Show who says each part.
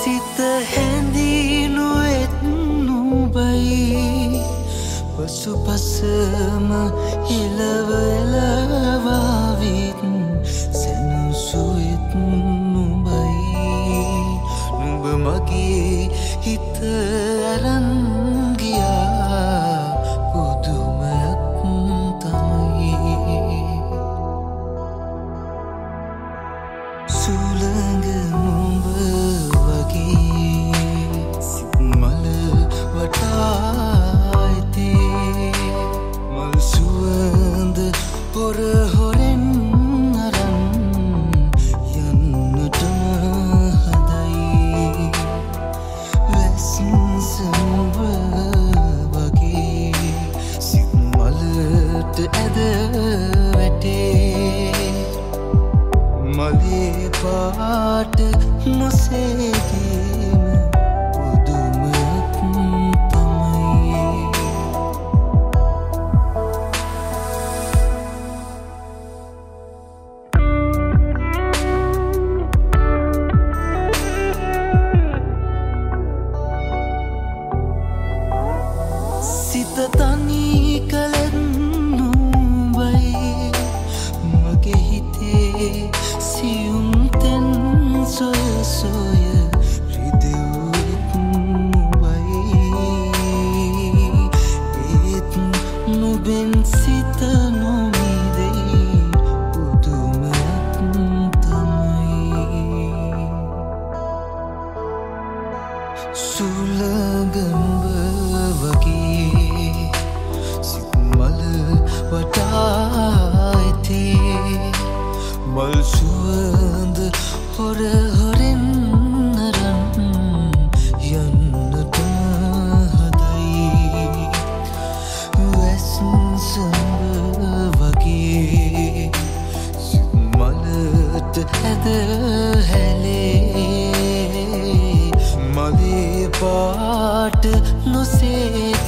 Speaker 1: සිත හැඳිනුවෙත් නුඹයි පසුපසම එලව එලවාවිත් සැනසුවෙත් නුඹයි නුඹ මගේ හිත අරන් ගියා පුදුමයක් තමයි සුළඟ නුඹ වගේ සිත් මල වටා ඇතේ මල් සුවඳ පොර හොරෙන් අරන් යන්නටම හදයි වැස්සඹ වගේ සිත් මලට ඇද වැටේ මලේ පාට නොසේදීම පුදුමයක් තමයි සිත තනි කලෙත් නුඹයි මගේ හිතේ සියුම් තෙන් සොය සොය රිදෙව්වෙත් නුඹයි ඒත් නුඹෙන් සිත නොමිදෙයි පුදුමයක් තමයි සුළඟ නුඹ වගේ සිත් මල වටා ඇතේ මල් සුවඳ හොර හොරෙන් අරන් යන්නට හදයි වැස්සඹ වගේ සිත් මලට ඇද හැලේ මලේ පාට නොසේ